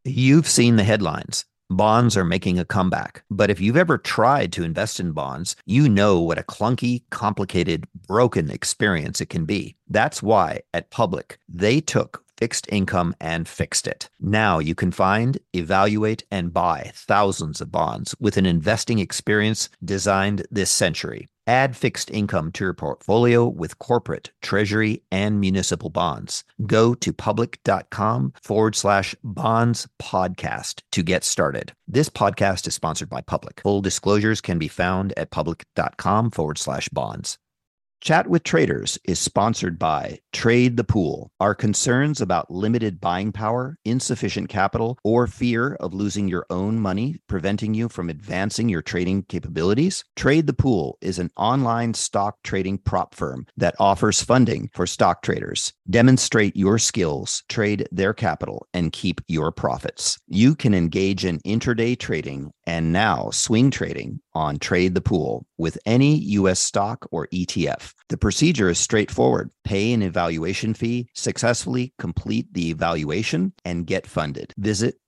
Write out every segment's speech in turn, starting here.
You've seen the headlines. Bonds are making a comeback. But if you've ever tried to invest in bonds, you know what a clunky, complicated, broken experience it can be. That's why at Public, they took fixed income and fixed it. Now you can find, evaluate, and buy thousands of bonds with an investing experience designed this century. Add fixed income to your portfolio with corporate, treasury, and municipal bonds. Go to public.com/bonds podcast to get started. This podcast is sponsored by Public. Full disclosures can be found at public.com/bonds. Chat with Traders is sponsored by Trade the Pool. Are concerns about limited buying power, insufficient capital, or fear of losing your own money preventing you from advancing your trading capabilities? Trade the Pool is an online stock trading prop firm that offers funding for stock traders. Demonstrate your skills, trade their capital, and keep your profits. You can engage in intraday trading and now swing trading on Trade the Pool with any U.S. stock or ETF. The procedure is straightforward. Pay an evaluation fee, successfully complete the evaluation, and get funded. Visit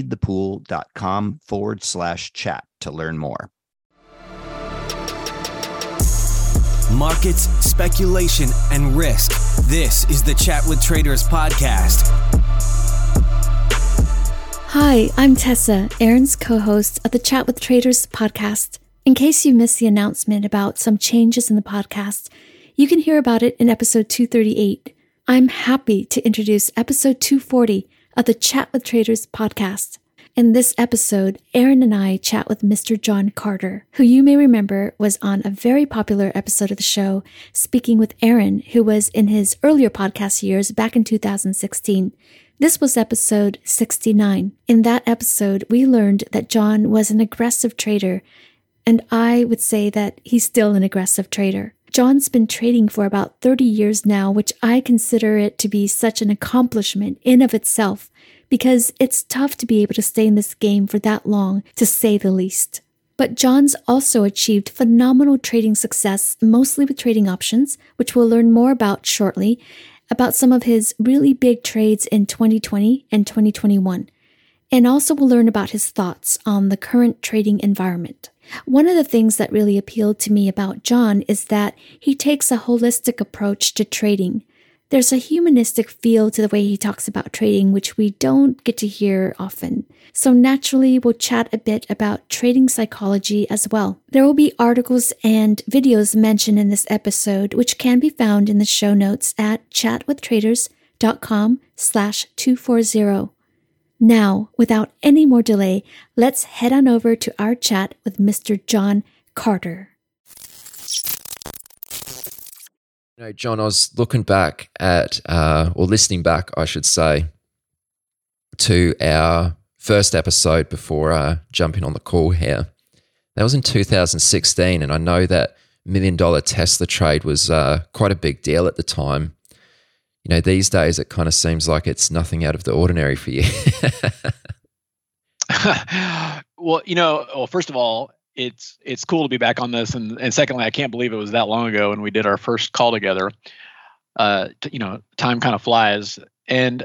tradethepool.com/chat to learn more. Markets, speculation, and risk. This is the Chat with Traders podcast. Hi, I'm Tessa, Aaron's co-host of the Chat with Traders podcast. In case you missed the announcement about some changes in the podcast, you can hear about it in episode 238. I'm happy to introduce episode 240 of the Chat with Traders podcast. In this episode, Aaron and I chat with Mr. John Carter, who you may remember was on a very popular episode of the show, speaking with Aaron, who was in his earlier podcast years back in 2016. This was episode 69. In that episode, we learned that John was an aggressive trader, and I would say that he's still an aggressive trader. John's been trading for about 30 years now, which I consider it to be such an accomplishment in of itself, because it's tough to be able to stay in this game for that long, to say the least. But John's also achieved phenomenal trading success, mostly with trading options, which we'll learn more about shortly, about some of his really big trades in 2020 and 2021. And also we'll learn about his thoughts on the current trading environment. One of the things that really appealed to me about John is that he takes a holistic approach to trading. There's a humanistic feel to the way he talks about trading, which we don't get to hear often. So naturally, we'll chat a bit about trading psychology as well. There will be articles and videos mentioned in this episode, which can be found in the show notes at chatwithtraders.com/240. Now, without any more delay, let's head on over to our chat with Mr. John Carter. John, I was looking back at, or listening back, I should say, to our first episode before jumping on the call here. That was in 2016, and I know that $1 million Tesla trade was quite a big deal at the time. These days it kind of seems like it's nothing out of the ordinary for you. Well, first of all, it's cool to be back on this, and secondly, I can't believe it was that long ago when we did our first call together. Time kind of flies, and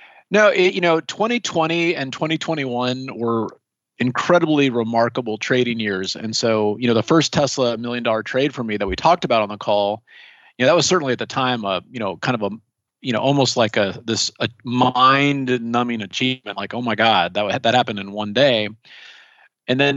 2020 and 2021 were incredibly remarkable trading years, and so the first Tesla $1 million trade for me that we talked about on the call, that was certainly at the time kind of a almost like a mind-numbing achievement. Like, oh my God, that happened in one day. And then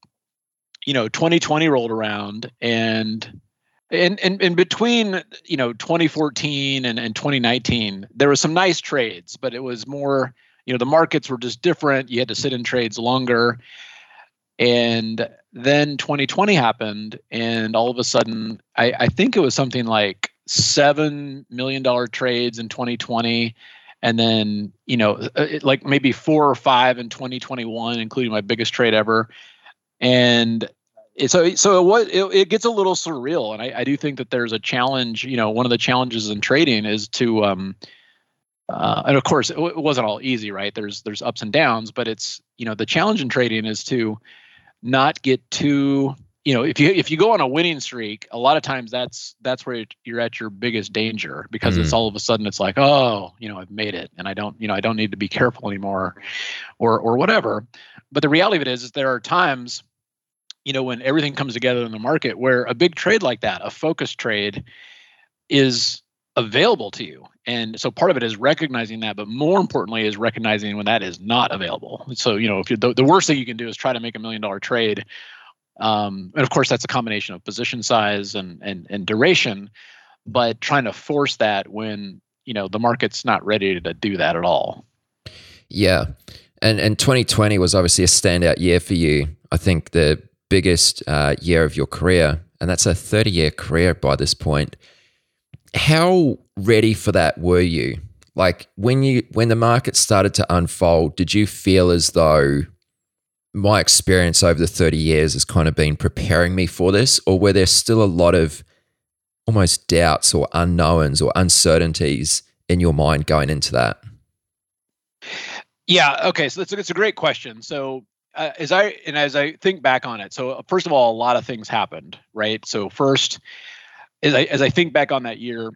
2020 rolled around, and in between 2014 and 2019, there were some nice trades, but it was more the markets were just different. You had to sit in trades longer. And then 2020 happened, and all of a sudden, I think it was something like $7 million trades in 2020, and then like maybe 4 or 5 in 2021, including my biggest trade ever. And it gets a little surreal, and I do think that there's a challenge. One of the challenges in trading is to and of course it wasn't all easy, right? There's ups and downs, but it's the challenge in trading is to not get too if you go on a winning streak, a lot of times that's where you're at your biggest danger, because it's all of a sudden it's like, oh, I've made it, and I don't need to be careful anymore. or whatever. But the reality of it is there are times, when everything comes together in the market where a big trade like that, a focus trade, is available to you. And so part of it is recognizing that, but more importantly is recognizing when that is not available. So, if the worst thing you can do is try to make $1 million trade. And of course, that's a combination of position size and duration, but trying to force that when, the market's not ready to do that at all. Yeah. And 2020 was obviously a standout year for you. I think the biggest year of your career, and that's a 30-year career by this point. How ready for that were you? Like when the market started to unfold, did you feel as though my experience over the 30 years has kind of been preparing me for this? Or were there still a lot of almost doubts or unknowns or uncertainties in your mind going into that? Yeah. Okay. So it's a great question. So as I think back on it, so first of all, a lot of things happened, right? So first, as I think back on that year,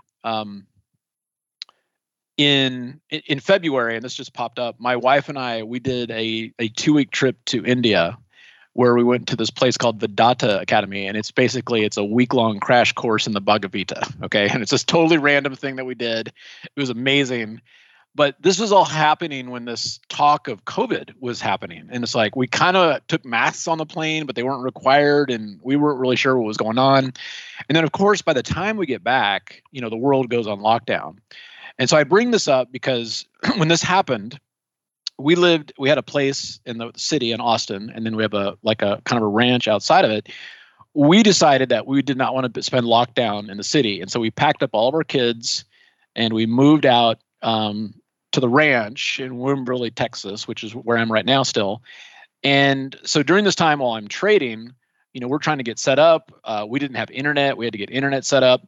in February, and this just popped up, my wife and we did a 2-week trip to India, where we went to this place called Vedanta Academy, and it's a week-long crash course in the Bhagavad Gita. Okay, and it's this totally random thing that we did. It was amazing. But this was all happening when this talk of COVID was happening. And it's like we kind of took masks on the plane, but they weren't required, and we weren't really sure what was going on. And then, of course, by the time we get back, the world goes on lockdown. And so I bring this up because when this happened, we had a place in the city in Austin, and then we have a kind of a ranch outside of it. We decided that we did not want to spend lockdown in the city. And so we packed up all of our kids and we moved out to the ranch in Wimberley, Texas, which is where I'm right now still. And so during this time while I'm trading, we're trying to get set up. We didn't have internet. We had to get internet set up.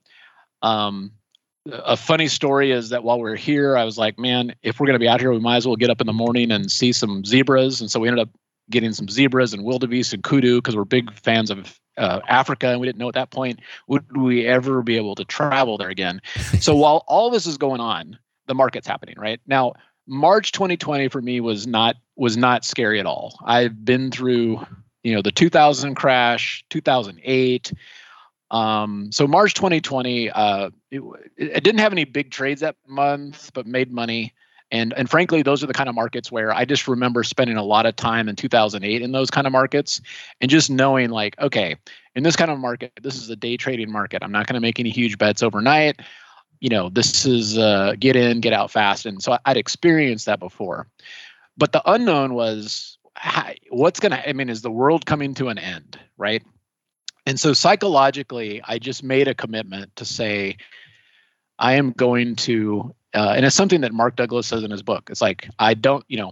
A funny story is that while we were here, I was like, man, if we're going to be out here, we might as well get up in the morning and see some zebras. And so we ended up getting some zebras and wildebeest and kudu because we're big fans of Africa. And we didn't know at that point, would we ever be able to travel there again? So while all this is going on, the market's happening right now. March 2020 for me was not scary at all. I've been through, the 2000 crash, 2008. So March 2020, it didn't have any big trades that month, but made money. And frankly, those are the kind of markets where I just remember spending a lot of time in 2008 in those kind of markets and just knowing like, okay, in this kind of market, this is a day trading market. I'm not going to make any huge bets overnight. This is get in, get out fast. And so I'd experienced that before. But the unknown was is the world coming to an end, right? And so psychologically, I just made a commitment to say, I am going to, and it's something that Mark Douglas says in his book. It's like, you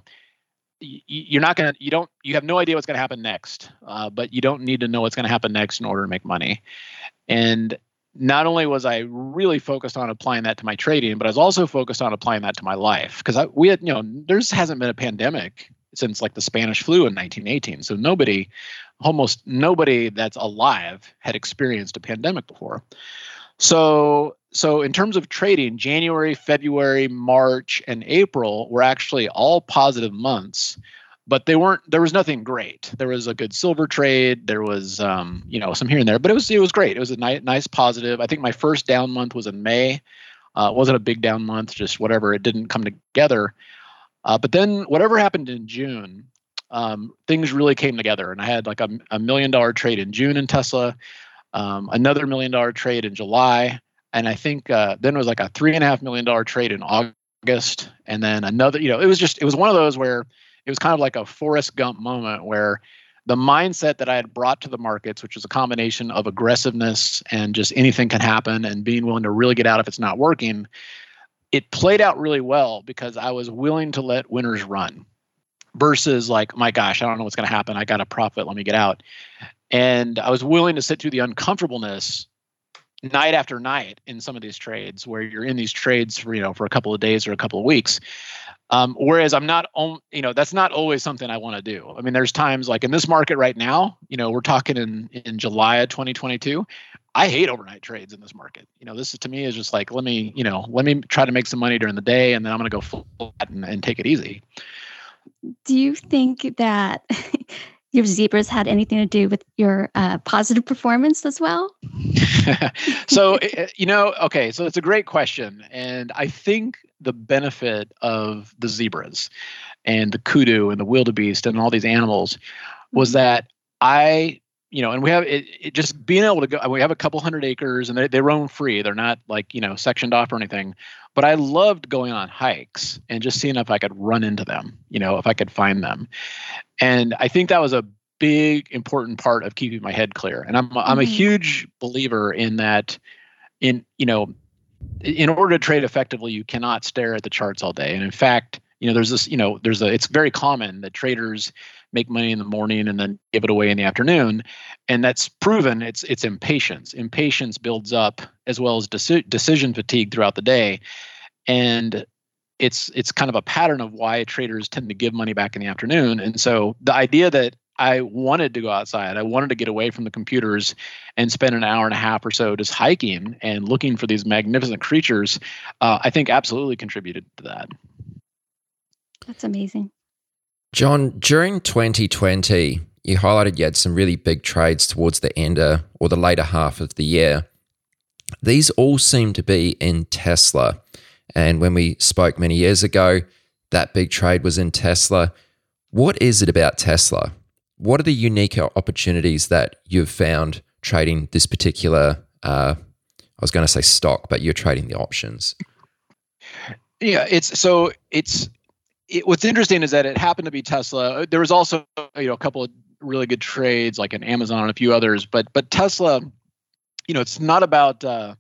have no idea what's going to happen next, but you don't need to know what's going to happen next in order to make money. And not only was I really focused on applying that to my trading, but I was also focused on applying that to my life. Because there hasn't been a pandemic since like the Spanish flu in 1918. So almost nobody that's alive had experienced a pandemic before. So in terms of trading, January, February, March, and April were actually all positive months, but there was nothing great. There was a good silver trade. There was, some here and there, but it was great. It was a nice positive. I think my first down month was in May. It wasn't a big down month, just whatever. It didn't come together. But then whatever happened in June, things really came together. And I had like a $1 million trade in June in Tesla, another $1 million trade in July. And I think then it was like a $3.5 million trade in August. And then another, it was one of those where it was kind of like a Forrest Gump moment where the mindset that I had brought to the markets, which was a combination of aggressiveness and just anything can happen and being willing to really get out if it's not working, it played out really well because I was willing to let winners run versus like, my gosh, I don't know what's going to happen. I got a profit. Let me get out. And I was willing to sit through the uncomfortableness night after night in some of these trades where you're in these trades for, for a couple of days or a couple of weeks. Whereas I'm not, that's not always something I want to do. I mean, there's times like in this market right now, we're talking in July of 2022. I hate overnight trades in this market. This is, to me, is just like, let me try to make some money during the day and then I'm going to go flat and take it easy. do you think that your zebras had anything to do with your positive performance as well? So, okay, so it's a great question. And I think the benefit of the zebras and the kudu and the wildebeest and all these animals was that and we have it just being able to go, we have a couple 100 acres and they roam free. They're not like, sectioned off or anything, but I loved going on hikes and just seeing if I could run into them, if I could find them. And I think that was a big, important part of keeping my head clear. And I'm a huge believer in that in order to trade effectively, you cannot stare at the charts all day. And in fact, it's very common that traders make money in the morning and then give it away in the afternoon. And that's proven. It's impatience. Impatience builds up as well as decision fatigue throughout the day. And it's kind of a pattern of why traders tend to give money back in the afternoon. And so the idea that I wanted to go outside, I wanted to get away from the computers and spend an hour and a half or so just hiking and looking for these magnificent creatures, I think absolutely contributed to that. That's amazing. John, during 2020, you highlighted you had some really big trades towards the end or the later half of the year. These all seem to be in Tesla. And when we spoke many years ago, that big trade was in Tesla. What is it about Tesla? What are the unique opportunities that you've found trading this particular, I was going to say stock, but you're trading the options? Yeah, what's interesting is that it happened to be Tesla. There was also, a couple of really good trades like in Amazon and a few others, but Tesla, it's not about, and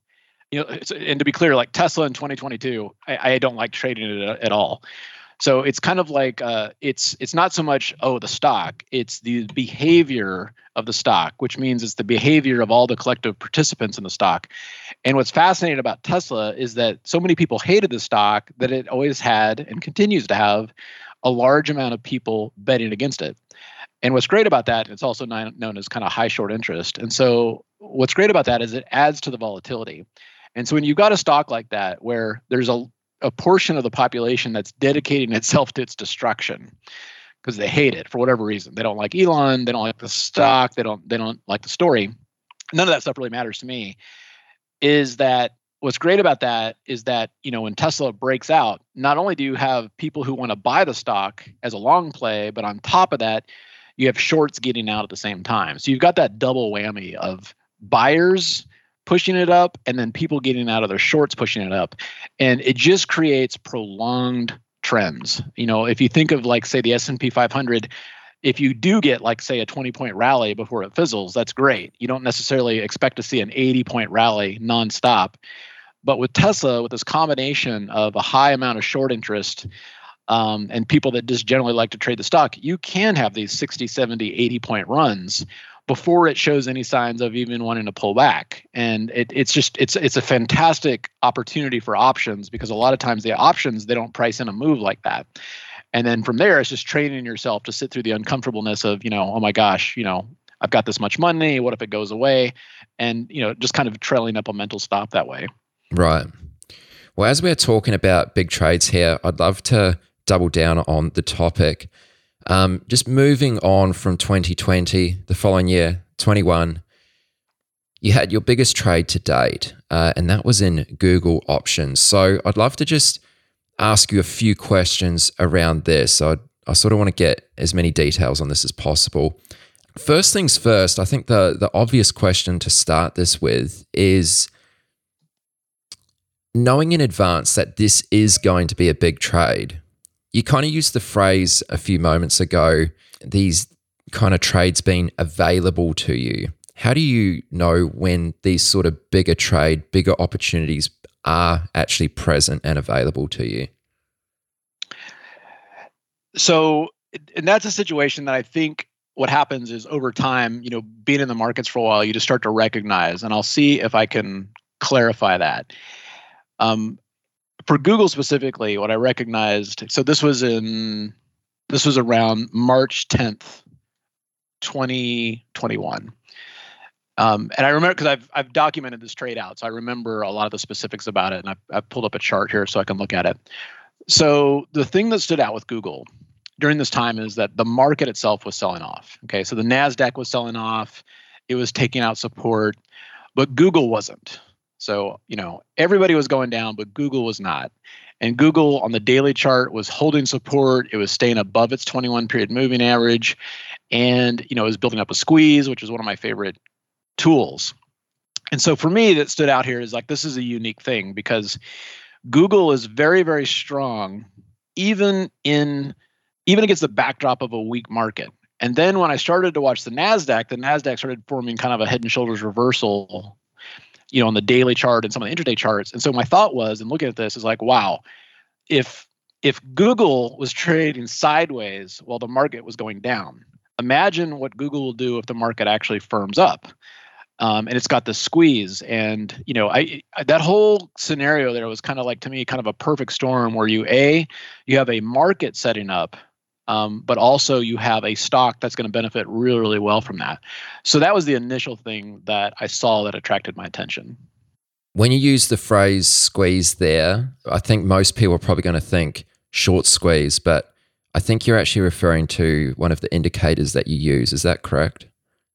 to be clear, like Tesla in 2022, I don't like trading it at all. So it's kind of like it's not so much the stock, it's the behavior of the stock, which means it's the behavior of all the collective participants in the stock. And what's fascinating about Tesla is that so many people hated the stock that it always had and continues to have a large amount of people betting against it. And what's great about that, it's also known as kind of high short interest. And so what's great about that is it adds to the volatility. And so when you've got a stock like that where there's a portion of the population that's dedicating itself to its destruction because they hate it for whatever reason. They don't like Elon. They don't like the stock. They don't like the story. None of that stuff really matters to me. Is that what's great about that is that, when Tesla breaks out, not only do you have people who want to buy the stock as a long play, but on top of that, you have shorts getting out at the same time. So you've got that double whammy of buyers pushing it up and then people getting out of their shorts pushing it up. And it just creates prolonged trends. If you think of like, say, the S&P 500, if you do get like, say, a 20-point rally before it fizzles, that's great. You don't necessarily expect to see an 80-point rally nonstop. But with Tesla, with this combination of a high amount of short interest and people that just generally like to trade the stock, you can have these 60, 70, 80-point runs before it shows any signs of even wanting to pull back. And it's a fantastic opportunity for options because a lot of times the options, they don't price in a move like that. And then from there, it's just training yourself to sit through the uncomfortableness of, oh my gosh, I've got this much money. What if it goes away? And, just kind of trailing up a mental stop that way. Right. Well, as we're talking about big trades here, I'd love to double down on the topic. Just moving on from 2020, the following year, 21, you had your biggest trade to date, and that was in Google options. So I'd love to just ask you a few questions around this. I sort of want to get as many details on this as possible. First things first, I think the obvious question to start this with is knowing in advance that this is going to be a big trade. You kind of used the phrase a few moments ago, these kind of trades being available to you. How do you know when these sort of bigger opportunities are actually present and available to you? So, and that's a situation that I think what happens is over time, being in the markets for a while, you just start to recognize, and I'll see if I can clarify that. For Google specifically, what I recognized, so this was around March 10th, 2021. And I remember because I've documented this trade out, so I remember a lot of the specifics about it, and I've pulled up a chart here so I can look at it. So the thing that stood out with Google during this time is that the market itself was selling off. Okay, so the NASDAQ was selling off. It was taking out support, but Google wasn't. So, everybody was going down, but Google was not. And Google on the daily chart was holding support. It was staying above its 21-period moving average. And, it was building up a squeeze, which is one of my favorite tools. And so for me, that stood out here is like, this is a unique thing because Google is very, very strong, even against the backdrop of a weak market. And then when I started to watch the NASDAQ started forming kind of a head and shoulders reversal, on the daily chart and some of the intraday charts. And so my thought was, and looking at this, is like, wow, if Google was trading sideways while the market was going down, imagine what Google will do if the market actually firms up. And it's got the squeeze. And, that whole scenario there was kind of like, to me, kind of a perfect storm where you have a market setting up, but also you have a stock that's going to benefit really, really well from that. So that was the initial thing that I saw that attracted my attention. When you use the phrase squeeze there, I think most people are probably going to think short squeeze, but I think you're actually referring to one of the indicators that you use. Is that correct?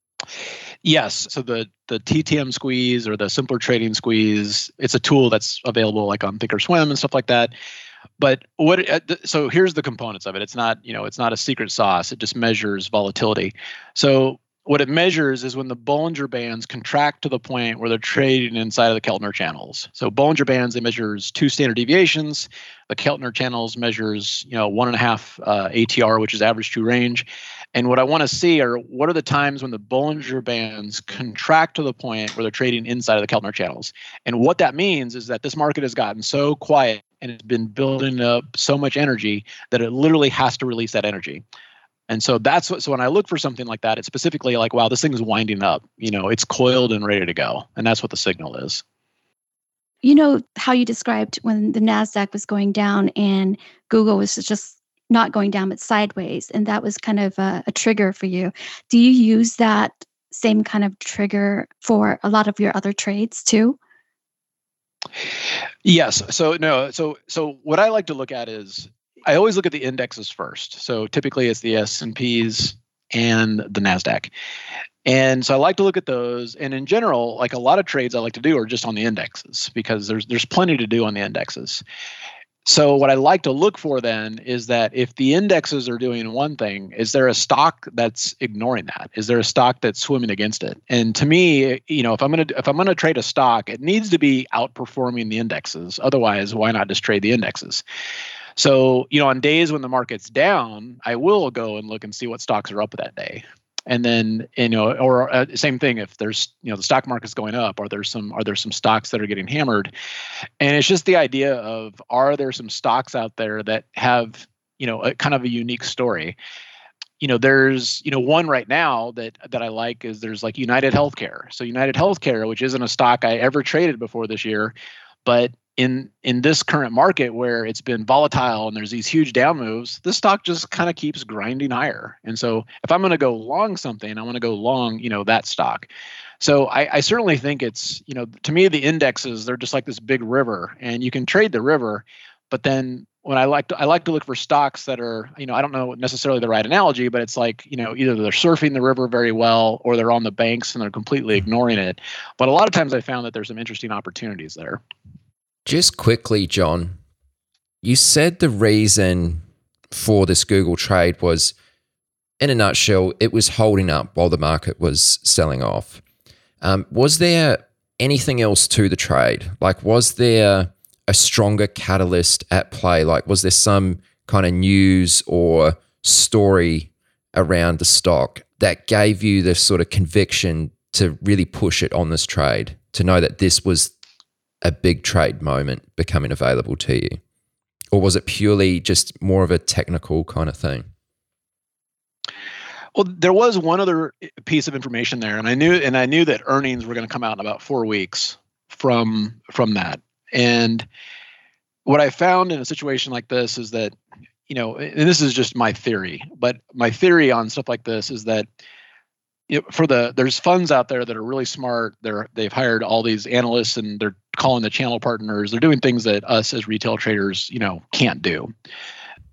Yes. So the TTM squeeze or the simpler trading squeeze, it's a tool that's available like on Thinkorswim and stuff like that. But so here's the components of it. It's not, it's not a secret sauce. It just measures volatility. So what it measures is when the Bollinger Bands contract to the point where they're trading inside of the Keltner channels. So Bollinger Bands, it measures 2 standard deviations. The Keltner channels measures, 1.5 ATR, which is average true range. And what I want to see are what are the times when the Bollinger Bands contract to the point where they're trading inside of the Keltner channels. And what that means is that this market has gotten so quiet and it's been building up so much energy that it literally has to release that energy. And so so when I look for something like that, it's specifically like, wow, this thing is winding up, it's coiled and ready to go. And that's what the signal is. How you described when the NASDAQ was going down and Google was just not going down, but sideways. And that was kind of a trigger for you. Do you use that same kind of trigger for a lot of your other trades too? Yes. So what I like to look at is I always look at the indexes first. So typically it's the S&Ps and the NASDAQ. And so I like to look at those. And in general, like a lot of trades I like to do are just on the indexes because there's plenty to do on the indexes. So what I like to look for then is that if the indexes are doing one thing, is there a stock that's ignoring that? Is there a stock that's swimming against it? And to me, if I'm gonna trade a stock, it needs to be outperforming the indexes. Otherwise, why not just trade the indexes? So, on days when the market's down, I will go and look and see what stocks are up that day. And then, or same thing, if there's, the stock market's going up, are there some stocks that are getting hammered? And it's just the idea of, are there some stocks out there that have, a kind of a unique story? There's, one right now that I like is there's like United Healthcare. So United Healthcare, which isn't a stock I ever traded before this year, but in this current market where it's been volatile and there's these huge down moves, this stock just kind of keeps grinding higher. And so if I'm going to go long something, I want to go long, that stock. So I certainly think it's, to me, the indexes, they're just like this big river and you can trade the river, but then when I like to look for stocks that are, I don't know necessarily the right analogy, but it's like, either they're surfing the river very well or they're on the banks and they're completely ignoring it. But a lot of times I found that there's some interesting opportunities there. Just quickly, John, you said the reason for this Google trade was, in a nutshell, it was holding up while the market was selling off. Was there anything else to the trade? Like, was there a stronger catalyst at play? Like, was there some kind of news or story around the stock that gave you the sort of conviction to really push it on this trade, to know that this was a big trade moment becoming available to you? Or was it purely just more of a technical kind of thing? Well, there was one other piece of information there, and I knew that earnings were going to come out in about 4 weeks from that. And what I found in a situation like this is that, and this is just my theory, but my theory on stuff like this is that there's funds out there that are really smart. They've hired all these analysts and they're calling the channel partners. They're doing things that us as retail traders, can't do.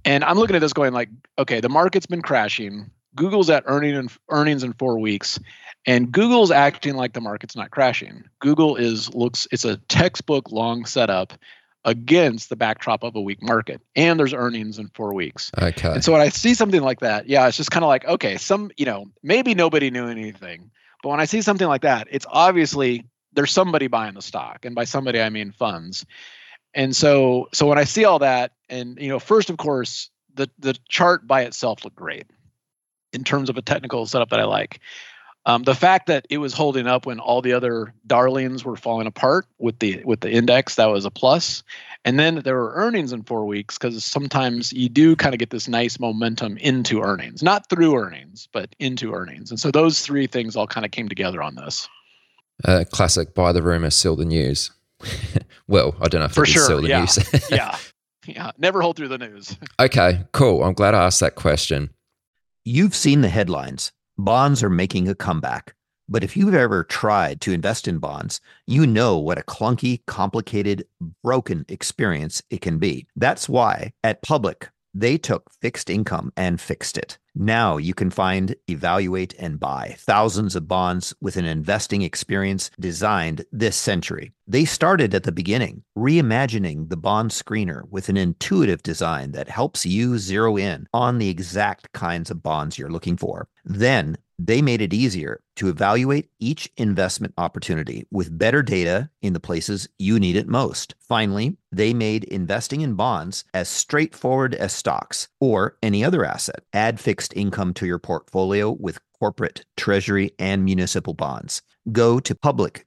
And I'm looking at this going like, okay, the market's been crashing. Google's at earnings in 4 weeks, and Google's acting like the market's not crashing. Google it's a textbook long setup against the backdrop of a weak market, and there's earnings in 4 weeks. Okay. And so when I see something like that, yeah, it's just kind of like, okay, maybe nobody knew anything, but when I see something like that, it's obviously there's somebody buying the stock, and by somebody I mean funds. And so when I see all that, and first, of course, the chart by itself looked great in terms of a technical setup that I like. The fact that it was holding up when all the other darlings were falling apart with the index, that was a plus. And then there were earnings in 4 weeks, because sometimes you do kind of get this nice momentum into earnings, not through earnings, but into earnings. And so those three things all kind of came together on this. Classic buy the rumor, sell the news. Well, I don't know if for sure, sell the news. Yeah. Never hold through the news. Okay, cool. I'm glad I asked that question. You've seen the headlines. Bonds are making a comeback. But if you've ever tried to invest in bonds, you know what a clunky, complicated, broken experience it can be. That's why at Public, they took fixed income and fixed it. Now you can find, evaluate, and buy thousands of bonds with an investing experience designed this century. They started at the beginning, reimagining the bond screener with an intuitive design that helps you zero in on the exact kinds of bonds you're looking for. Then they made it easier to evaluate each investment opportunity with better data in the places you need it most. Finally, they made investing in bonds as straightforward as stocks or any other asset. Add fixed income to your portfolio with corporate, treasury, and municipal bonds. Go to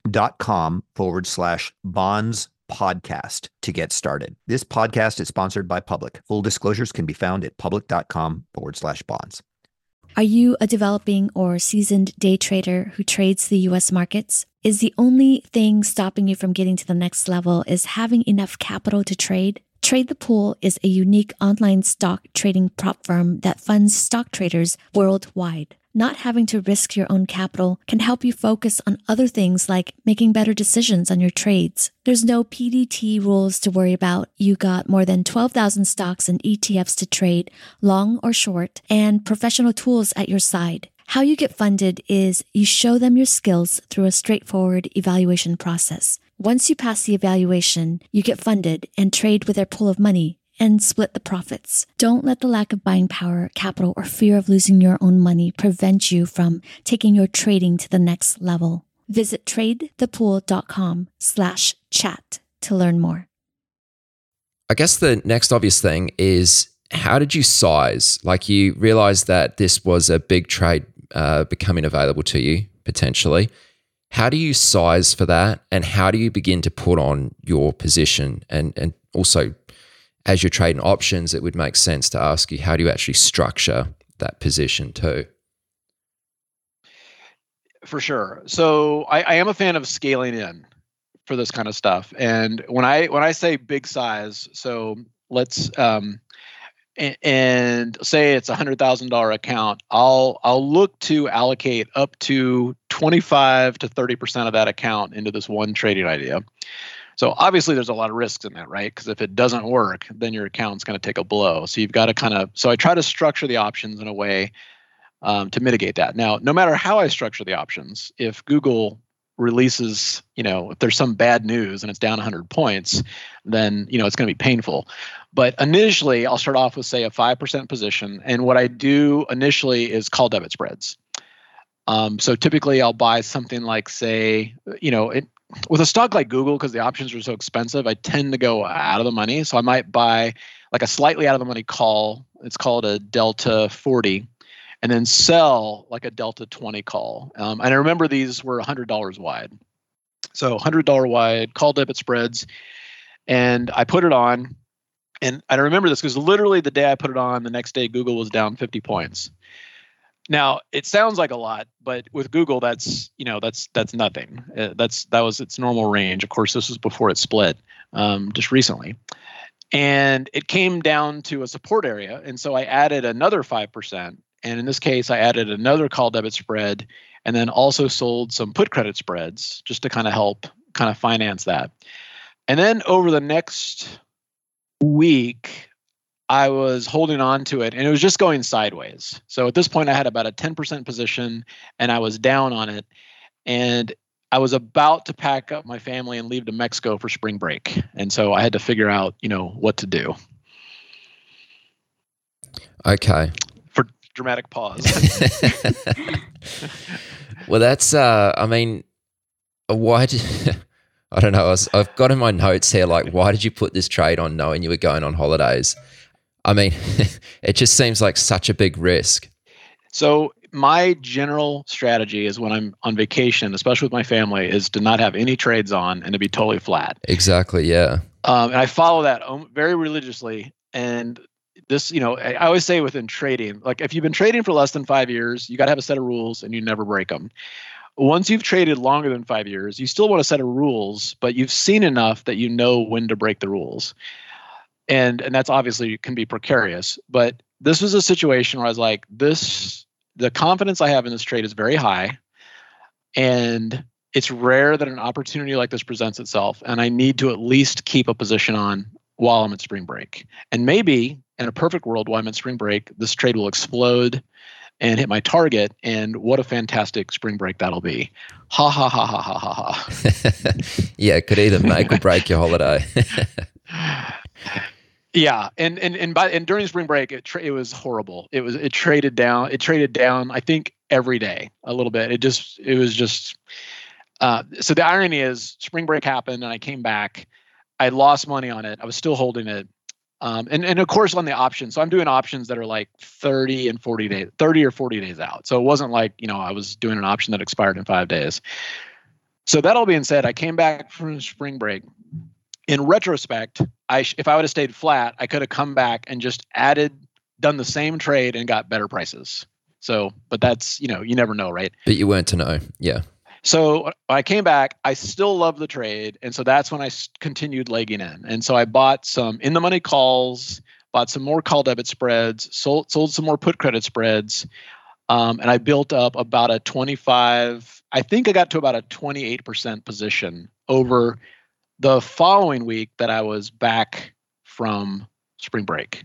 public.com/bonds podcast to get started. This podcast is sponsored by Public. Full disclosures can be found at public.com/bonds. Are you a developing or seasoned day trader who trades the U.S. markets? Is the only thing stopping you from getting to the next level is having enough capital to trade? Trade the Pool is a unique online stock trading prop firm that funds stock traders worldwide. Not having to risk your own capital can help you focus on other things like making better decisions on your trades. There's no PDT rules to worry about. You got more than 12,000 stocks and ETFs to trade, long or short, and professional tools at your side. How you get funded is you show them your skills through a straightforward evaluation process. Once you pass the evaluation, you get funded and trade with their pool of money and split the profits. Don't let the lack of buying power, capital, or fear of losing your own money prevent you from taking your trading to the next level. Visit tradethepool.com/chat to learn more. I guess the next obvious thing is, how did you size? Like, you realized that this was a big trade becoming available to you potentially. How do you size for that? And how do you begin to put on your position? And also, as you're trading options, it would make sense to ask you, how do you actually structure that position too? For sure. So I am a fan of scaling in for this kind of stuff. And when I say big size, so let's and say it's $100,000 account, I'll look to allocate up to 25 to 30% of that account into this one trading idea. So obviously there's a lot of risks in that, right? Because if it doesn't work, then your account's going to take a blow. So you've got to so I try to structure the options in a way to mitigate that. Now, no matter how I structure the options, if Google releases, if there's some bad news and it's down 100 points, then, it's going to be painful. But initially, I'll start off with, say, a 5% position. And what I do initially is call debit spreads. So typically I'll buy something like, say, with a stock like Google, because the options are so expensive, I tend to go out of the money. So I might buy like a slightly out of the money call. It's called a Delta 40, and then sell like a Delta 20 call. And I remember these were $100 wide. So $100 wide call debit spreads. And I put it on. And I remember this because literally the day I put it on, the next day Google was down 50 points. Now, it sounds like a lot, but with Google, that's nothing. That was its normal range. Of course, this was before it split, just recently. And it came down to a support area. And so I added another 5%. And in this case, I added another call debit spread, and then also sold some put credit spreads just to help finance that. And then over the next week, I was holding on to it and it was just going sideways. So at this point, I had about a 10% position and I was down on it. And I was about to pack up my family and leave to Mexico for spring break. And so I had to figure out, what to do. Okay. For dramatic pause. Well, that's, why did, I don't know, I've got in my notes here, like, why did you put this trade on knowing you were going on holidays? I mean, it just seems like such a big risk. So my general strategy is when I'm on vacation, especially with my family, is to not have any trades on and to be totally flat. Exactly, yeah. And I follow that very religiously. And this, I always say within trading, like if you've been trading for less than 5 years, you got to have a set of rules and you never break them. Once you've traded longer than 5 years, you still want a set of rules, but you've seen enough that you know when to break the rules. And that's obviously can be precarious. But this was a situation where I was like, the confidence I have in this trade is very high. And it's rare that an opportunity like this presents itself. And I need to at least keep a position on while I'm at spring break. And maybe in a perfect world, while I'm at spring break, this trade will explode and hit my target. And what a fantastic spring break that'll be. Ha, ha, ha, ha, ha, ha, ha. Yeah, it could either make or break your holiday. Yeah, and during spring break, it was horrible. It traded down. It traded down. I think every day a little bit. It was just. So the irony is, spring break happened, and I came back. I lost money on it. I was still holding it, and of course on the options. So I'm doing options that are like 30 or 40 days out. So it wasn't like I was doing an option that expired in 5 days. So that all being said, I came back from spring break. In retrospect, if I would have stayed flat, I could have come back and just done the same trade and got better prices. So, but that's, you never know, right? But you weren't to know. Yeah. So when I came back, I still love the trade. And so that's when I continued legging in. And so I bought some in the money calls, bought some more call debit spreads, sold some more put credit spreads. And I built up about a 25, I think I got to about a 28% position over the following week that I was back from spring break.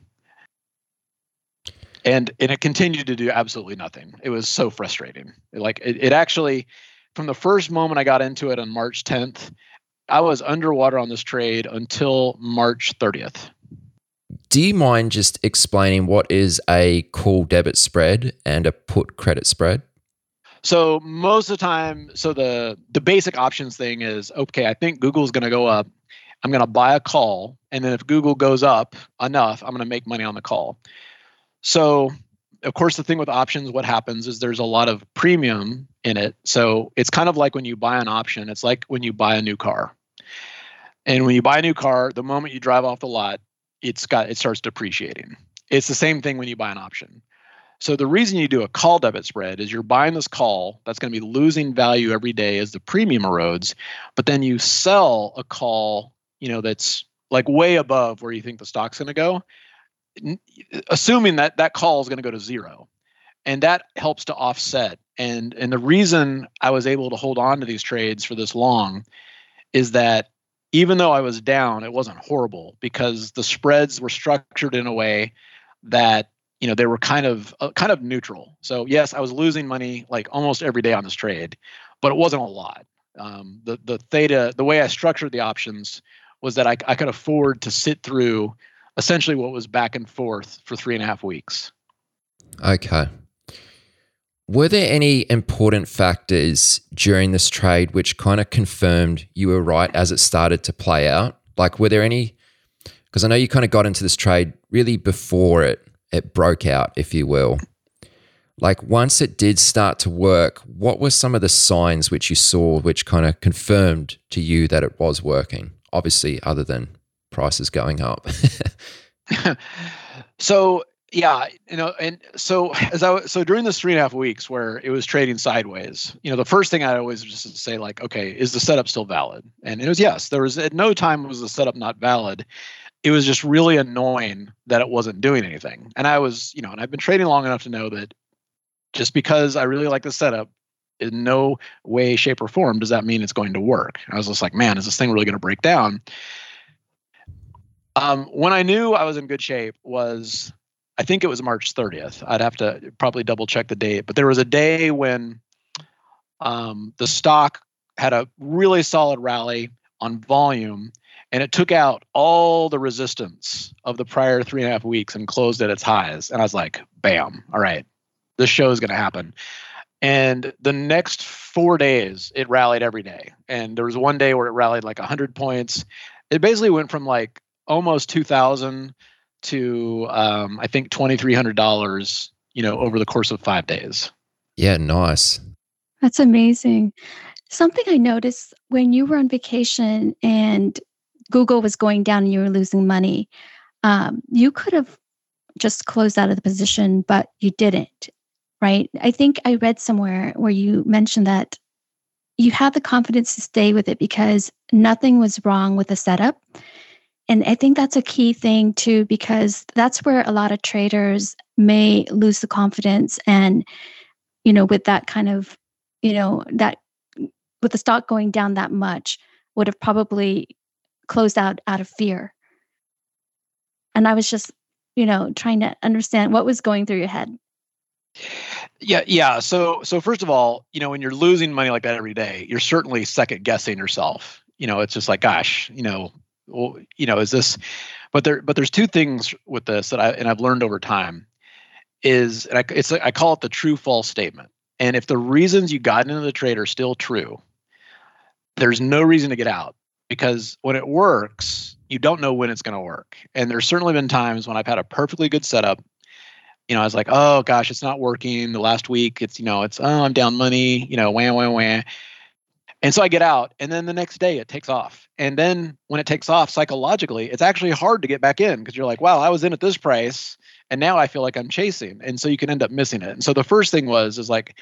And it continued to do absolutely nothing. It was so frustrating. It actually, from the first moment I got into it on March 10th, I was underwater on this trade until March 30th. Do you mind just explaining what is a call debit spread and a put credit spread? So most of the time, the basic options thing is, okay, I think Google's going to go up. I'm going to buy a call. And then if Google goes up enough, I'm going to make money on the call. So of course, the thing with options, what happens is there's a lot of premium in it. So it's kind of like when you buy an option, it's like when you buy a new car. And when you buy a new car, the moment you drive off the lot, it starts depreciating. It's the same thing when you buy an option. So the reason you do a call debit spread is you're buying this call that's going to be losing value every day as the premium erodes, but then you sell a call, that's like way above where you think the stock's going to go, assuming that call is going to go to zero. And that helps to offset. And the reason I was able to hold on to these trades for this long is that even though I was down, it wasn't horrible because the spreads were structured in a way that they were kind of neutral. So yes, I was losing money like almost every day on this trade, but it wasn't a lot. The theta, the way I structured the options was that I could afford to sit through essentially what was back and forth for 3.5 weeks. Okay. Were there any important factors during this trade which kind of confirmed you were right as it started to play out? Like, were there any, because I know you kind of got into this trade really before it broke out, if you will. Like, once it did start to work, what were some of the signs which you saw which kind of confirmed to you that it was working? Obviously, other than prices going up. So, yeah, and so during this 3.5 weeks where it was trading sideways, the first thing I always just say like, okay, is the setup still valid? And it was yes. There was at no time was the setup not valid. It was just really annoying that it wasn't doing anything. And I was, and I've been trading long enough to know that just because I really like the setup, in no way, shape, or form does that mean it's going to work. I was just like, man, is this thing really going to break down? When I knew I was in good shape was, I think it was March 30th. I'd have to probably double check the date, but there was a day when the stock had a really solid rally on volume, and it took out all the resistance of the prior 3.5 weeks and closed at its highs. And I was like, bam, all right, this show is going to happen. And the next 4 days, it rallied every day. And there was one day where it rallied like 100 points. It basically went from like almost 2,000 to I think $2,300, over the course of 5 days. Yeah, nice. That's amazing. Something I noticed when you were on vacation and Google was going down and you were losing money, you could have just closed out of the position, but you didn't, right? I think I read somewhere where you mentioned that you had the confidence to stay with it because nothing was wrong with the setup. And I think that's a key thing too, because that's where a lot of traders may lose the confidence. And, with that kind of, that with the stock going down that much would have probably closed out of fear. And I was just, trying to understand what was going through your head. Yeah. So first of all, when you're losing money like that every day, you're certainly second guessing yourself. It's just like, gosh, is this? But there's two things with this that I've learned over time is, and I call it the true false statement. And if the reasons you got into the trade are still true, there's no reason to get out, because when it works, you don't know when it's going to work. And there's certainly been times when I've had a perfectly good setup. I was like, oh gosh, it's not working. The last week, it's I'm down money. Wah. And so I get out, and then the next day it takes off. And then when it takes off psychologically, it's actually hard to get back in because you're like, wow, I was in at this price, and now I feel like I'm chasing. And so you can end up missing it. And so the first thing is like,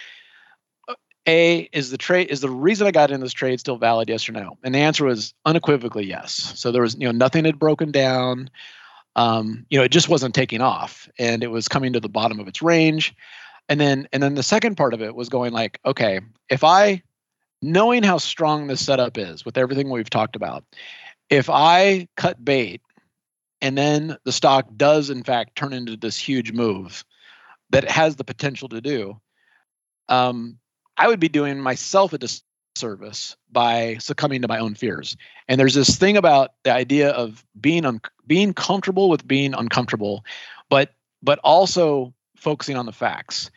is the reason I got in this trade still valid, yes or no? And the answer was unequivocally yes. So there was, nothing had broken down. It just wasn't taking off, and it was coming to the bottom of its range. And then the second part of it was going like, okay, knowing how strong this setup is with everything we've talked about, if I cut bait and then the stock does in fact turn into this huge move that it has the potential to do, I would be doing myself a disservice by succumbing to my own fears. And there's this thing about the idea of being comfortable with being uncomfortable, but also focusing on the facts.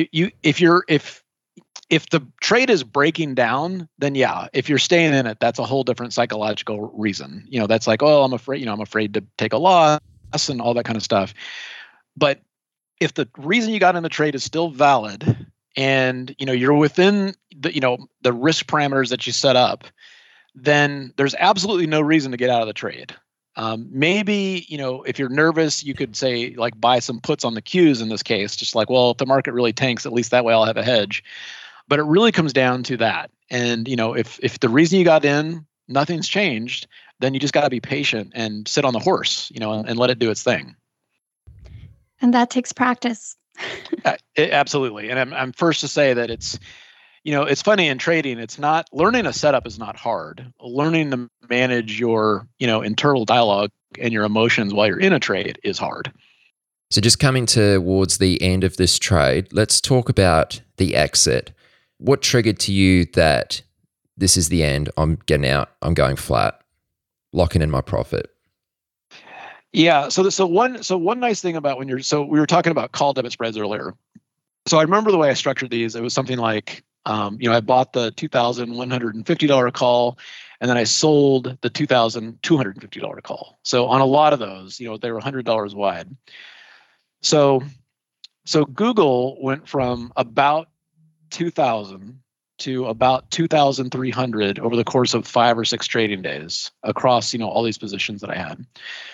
If the trade is breaking down, then yeah, if you're staying in it, that's a whole different psychological reason. That's like, oh, I'm afraid to take a loss and all that kind of stuff. But if the reason you got in the trade is still valid, and you're within the risk parameters that you set up, then there's absolutely no reason to get out of the trade. Maybe, if you're nervous, you could say like buy some puts on the Qs in this case, just like, well, if the market really tanks, at least that way I'll have a hedge. But it really comes down to that. And, if the reason you got in, nothing's changed, then you just got to be patient and sit on the horse, and let it do its thing. And that takes practice. Absolutely. And I'm first to say that it's funny in trading. It's not, learning a setup is not hard. Learning to manage your, internal dialogue and your emotions while you're in a trade is hard. So just coming towards the end of this trade, let's talk about the exit. What triggered to you that this is the end? I'm getting out. I'm going flat, locking in my profit. Yeah. So one nice thing about we were talking about call debit spreads earlier. So I remember the way I structured these. It was something like, I bought the $2,150 call, and then I sold the $2,250 call. So on a lot of those, they were $100 wide. So Google went from about 2,000 to about 2,300 over the course of 5 or 6 trading days across, all these positions that I had.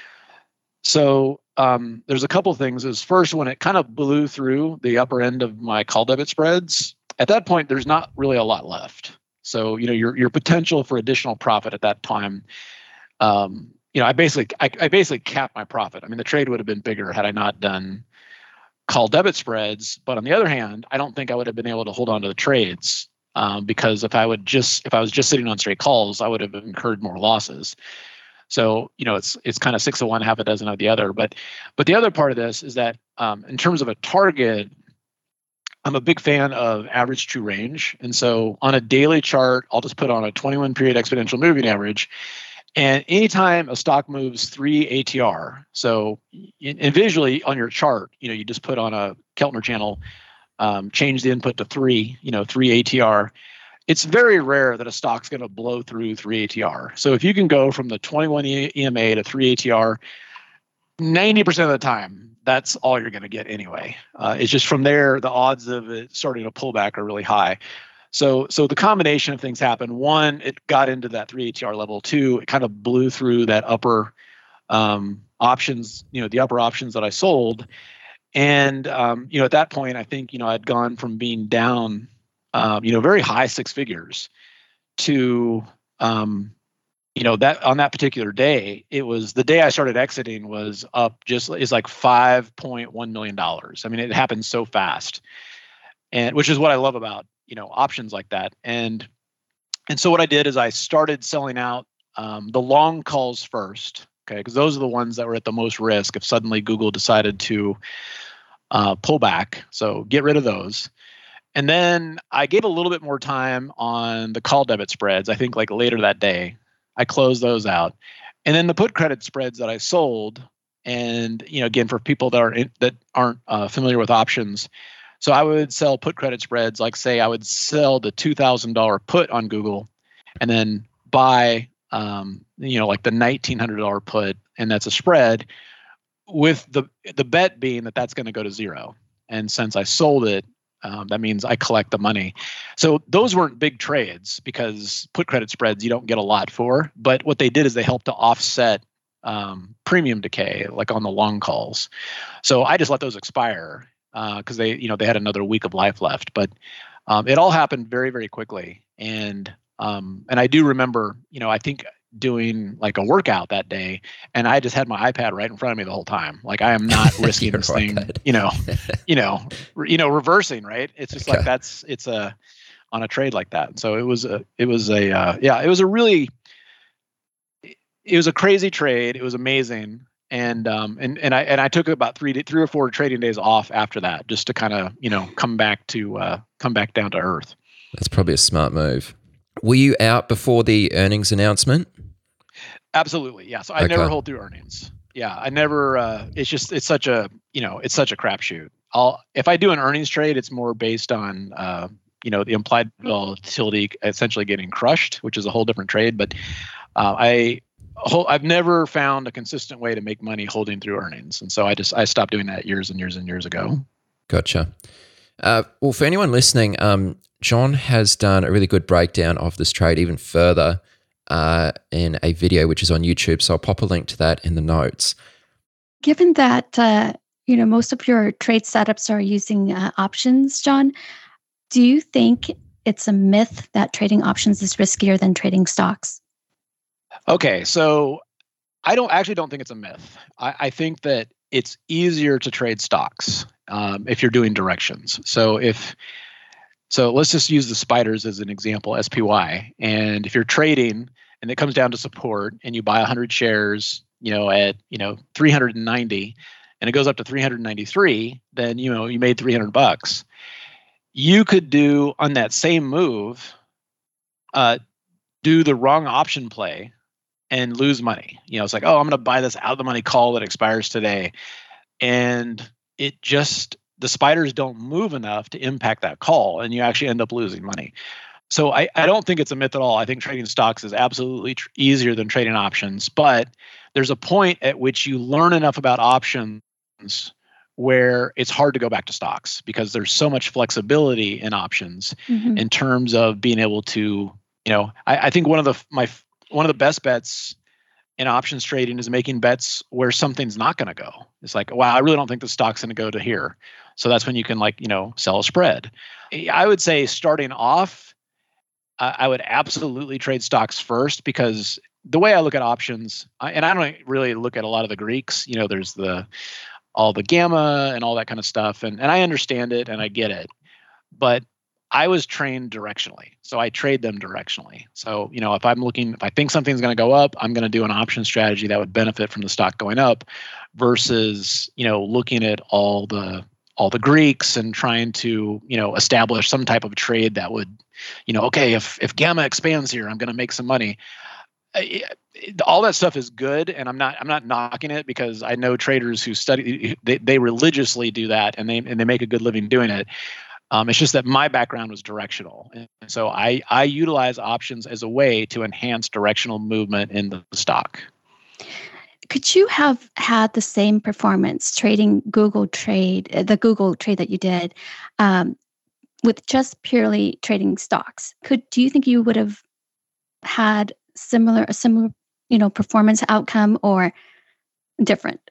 So there's a couple things. Is first, when it kind of blew through the upper end of my call debit spreads, at that point, there's not really a lot left. So, your potential for additional profit at that time, I basically capped my profit. I mean, the trade would have been bigger had I not done call debit spreads. But on the other hand, I don't think I would have been able to hold on to the trades because if I was just sitting on straight calls, I would have incurred more losses. So, it's kind of 6 of one, half a dozen of the other. But the other part of this is that in terms of a target, I'm a big fan of average true range. And so on a daily chart, I'll just put on a 21 period exponential moving average. And anytime a stock moves 3 ATR, so and visually on your chart, you just put on a Keltner channel, change the input to 3 ATR. It's very rare that a stock's going to blow through 3 ATR. So if you can go from the 21 EMA to 3 ATR, 90% of the time, that's all you're going to get anyway. It's just from there, the odds of it starting to pull back are really high. So the combination of things happened. One, it got into that 3 ATR level. Two, it kind of blew through that upper options, the upper options that I sold. And, at that point, I think, I'd gone from being down, very high 6 figures to, that on that particular day, it was the day I started exiting was up is like $5.1 million. I mean, it happened so fast, and which is what I love about, options like that. And so what I did is I started selling out the long calls first, okay, because those are the ones that were at the most risk if suddenly Google decided to pull back. So get rid of those. And then I gave a little bit more time on the call debit spreads. I think like later that day, I closed those out. And then the put credit spreads that I sold, and again, for people that aren't familiar with options, so I would sell put credit spreads. Like say I would sell the $2,000 put on Google, and then buy like the $1,900 put, and that's a spread, with the bet being that that's going to go to zero. And since I sold it, that means I collect the money. So those weren't big trades because put credit spreads you don't get a lot for. But what they did is they helped to offset premium decay, like on the long calls. So I just let those expire because they had another week of life left. But it all happened very, very quickly. And I do remember, I think doing like a workout that day, and I just had my iPad right in front of me the whole time. Like I am not risking this thing, reversing, right? It's just like it's on a trade like that. So it was a crazy trade. It was amazing. And I took about 3 or 4 trading days off after that, just to kind of, come back down to earth. That's probably a smart move. Were you out before the earnings announcement? Absolutely, yeah. So I never hold through earnings. Yeah, I never. It's such a crapshoot. If I do an earnings trade, it's more based on the implied volatility essentially getting crushed, which is a whole different trade. But I've never found a consistent way to make money holding through earnings, and so I stopped doing that years and years and years ago. Gotcha. Well, for anyone listening, John has done a really good breakdown of this trade even further in a video which is on YouTube. So I'll pop a link to that in the notes. Given that most of your trade setups are using options, John, do you think it's a myth that trading options is riskier than trading stocks? Okay, so I don't think it's a myth. I think that it's easier to trade stocks if you're doing directions. So let's just use the spiders as an example, SPY. And if you're trading and it comes down to support and you buy 100 shares, at 390 and it goes up to 393, then you made $300. You could do on that same move, do the wrong option play and lose money. It's like, oh, I'm going to buy this out of the money call that expires today. And the spiders don't move enough to impact that call, and you actually end up losing money. So I don't think it's a myth at all. I think trading stocks is absolutely easier than trading options, but there's a point at which you learn enough about options where it's hard to go back to stocks because there's so much flexibility in options in terms of being able to, I think one of the best bets in options trading is making bets where something's not going to go. It's like, wow, I really don't think the stock's going to go to here. So that's when you can sell a spread. I would say starting off, I would absolutely trade stocks first because the way I look at options, and I don't really look at a lot of the Greeks, there's all the gamma and all that kind of stuff. And I understand it and I get it. But I was trained directionally. So I trade them directionally. So, if I think something's going to go up, I'm going to do an option strategy that would benefit from the stock going up versus, looking at all the Greeks and trying to, establish some type of trade that would, okay, if gamma expands here, I'm going to make some money. All that stuff is good, and I'm not knocking it, because I know traders who study, they religiously do that, and they make a good living doing it. It's just that my background was directional, and so I utilize options as a way to enhance directional movement in the stock. Could you have had the same performance trading the Google trade that you did, with just purely trading stocks? Do you think you would have had a similar, performance outcome, or different?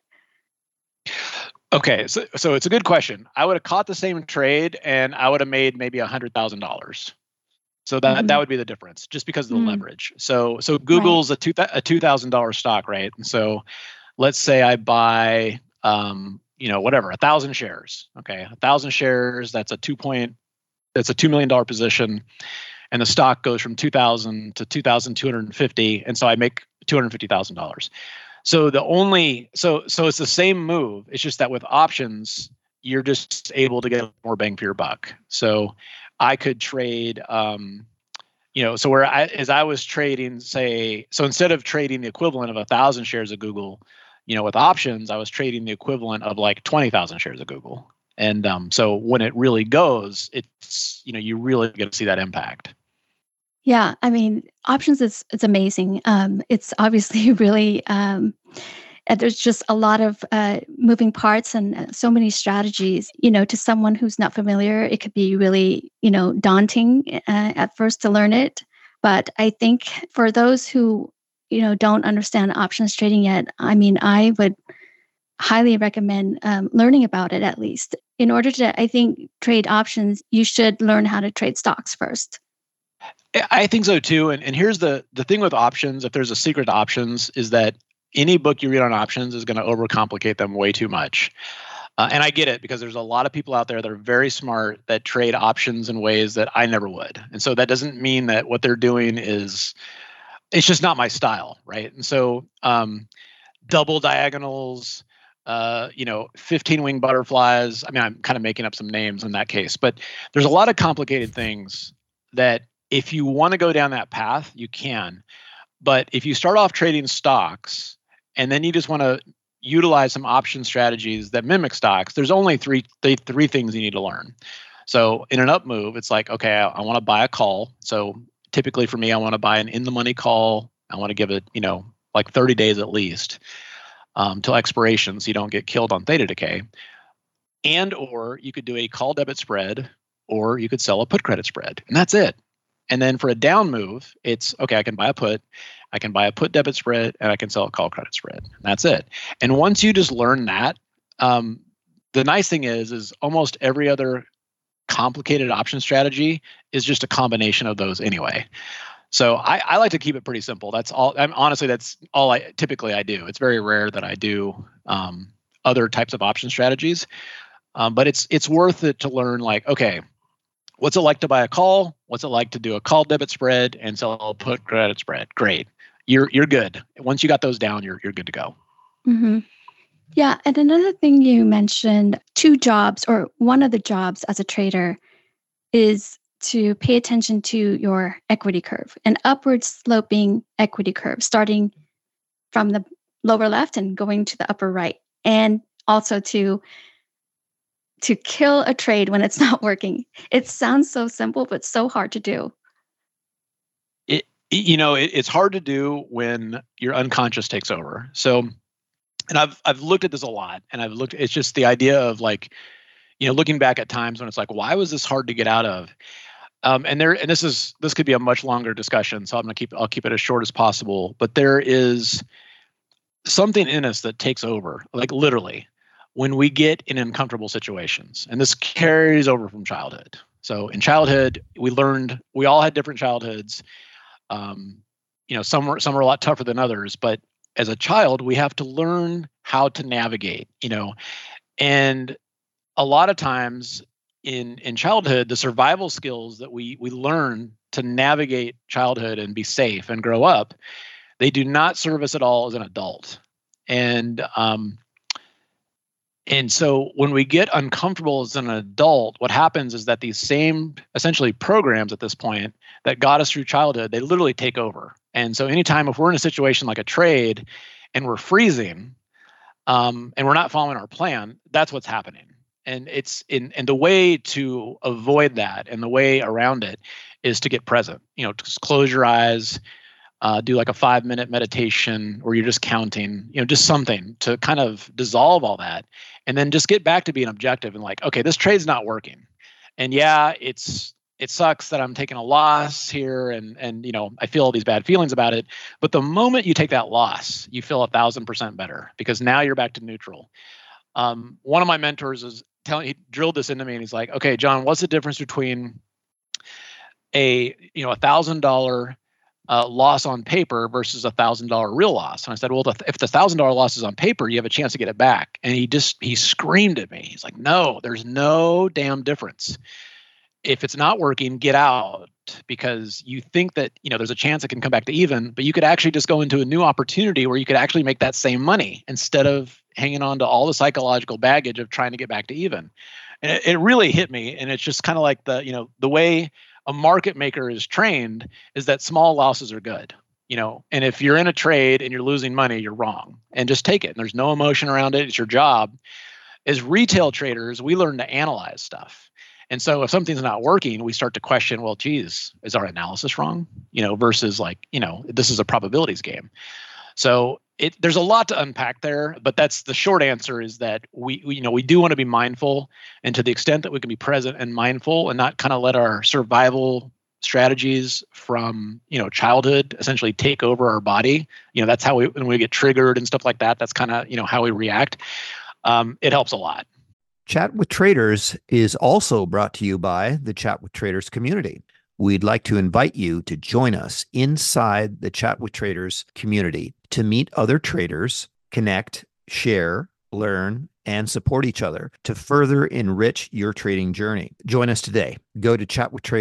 Okay, so it's a good question. I would have caught the same trade, and I would have made maybe $100,000. So that would be the difference, just because of the leverage. So Google's right. a $2,000 stock, right? And so let's say I buy, 1,000 shares. Okay, 1,000 shares. That's a $2 million position, and the stock goes from 2,000 to 2,250, and so I make $250,000. So it's the same move. It's just that with options, you're just able to get more bang for your buck. So I could trade, as I was trading, so instead of trading the equivalent of 1,000 shares of Google, with options, I was trading the equivalent of like 20,000 shares of Google. And so when it really goes, it's, you really get to see that impact. Yeah, I mean, options it's amazing. It's obviously really there's just a lot of moving parts and so many strategies. To someone who's not familiar, it could be really daunting at first to learn it. But I think for those who don't understand options trading yet, I mean, I would highly recommend learning about it at least. In order to, I think, trade options, you should learn how to trade stocks first. I think so too. And here's the thing with options, if there's a secret to options, is that any book you read on options is going to overcomplicate them way too much. And I get it, because there's a lot of people out there that are very smart that trade options in ways that I never would. And so that doesn't mean that what they're doing it's just not my style, right? And so double diagonals, 15-wing butterflies. I mean, I'm kind of making up some names in that case, but there's a lot of complicated things that if you want to go down that path, you can. But if you start off trading stocks and then you just want to utilize some option strategies that mimic stocks, there's only three things you need to learn. So in an up move, it's like, okay, I want to buy a call. So typically for me, I want to buy an in-the-money call. I want to give it, like 30 days at least till expiration, so you don't get killed on theta decay. And or you could do a call debit spread, or you could sell a put credit spread, and that's it. And then for a down move, it's okay, I can buy a put debit spread, and I can sell a call credit spread. And that's it. And once you just learn that, the nice thing is almost every other complicated option strategy is just a combination of those anyway. So I like to keep it pretty simple. That's all. Honestly, that's all I typically do. It's very rare that I do other types of option strategies, but it's worth it to learn. Like, okay, what's it like to buy a call? What's it like to do a call debit spread and sell a put credit spread? Great, you're good. Once you got those down, you're good to go. Mm-hmm. Yeah, and another thing you mentioned, two jobs, or one of the jobs as a trader is to pay attention to your equity curve, an upward sloping equity curve, starting from the lower left and going to the upper right, and also to kill a trade when it's not working. It sounds so simple, but so hard to do. It's hard to do when your unconscious takes over. So, and I've looked at this a lot, and it's just the idea of like, looking back at times when it's like, why was this hard to get out of? This could be a much longer discussion, so I'll keep it as short as possible. But there is something in us that takes over, like literally, when we get in uncomfortable situations, and this carries over from childhood. So in childhood, we all had different childhoods. Some are a lot tougher than others, but as a child, we have to learn how to navigate. And a lot of times in childhood, the survival skills that we learn to navigate childhood and be safe and grow up, they do not serve us at all as an adult. And so when we get uncomfortable as an adult, what happens is that these same essentially programs at this point that got us through childhood, they literally take over. And so anytime if we're in a situation like a trade and we're freezing and we're not following our plan, that's what's happening. And and the way to avoid that and the way around it is to get present. Just close your eyes, do like a 5-minute meditation where you're just counting, just something to kind of dissolve all that. And then just get back to being objective and like, okay, this trade's not working. And yeah, it sucks that I'm taking a loss here and I feel all these bad feelings about it. But the moment you take that loss, you feel 1,000% better because now you're back to neutral. One of my mentors he drilled this into me and he's like, okay, John, what's the difference between a $1,000 loss on paper versus $1,000 real loss? And I said, well, if the $1,000 loss is on paper, you have a chance to get it back. And he screamed at me. He's like, no, there's no damn difference. If it's not working, get out, because you think that there's a chance it can come back to even, but you could actually just go into a new opportunity where you could actually make that same money instead of hanging on to all the psychological baggage of trying to get back to even. And it really hit me. And it's just kind of like the way a market maker is trained is that small losses are good, and if you're in a trade and you're losing money, you're wrong, and just take it. And there's no emotion around it. It's your job. As retail traders, we learn to analyze stuff. And so if something's not working, we start to question, well, geez, is our analysis wrong? Versus like, this is a probabilities game. So there's a lot to unpack there, but that's the short answer is that we do want to be mindful, and to the extent that we can be present and mindful and not kind of let our survival strategies from, childhood essentially take over our body. That's how when we get triggered and stuff like that, that's kind of, how we react. It helps a lot. Chat with Traders is also brought to you by the Chat with Traders community. We'd like to invite you to join us inside the Chat with Traders community to meet other traders, connect, share, learn, and support each other to further enrich your trading journey. Join us today. Go to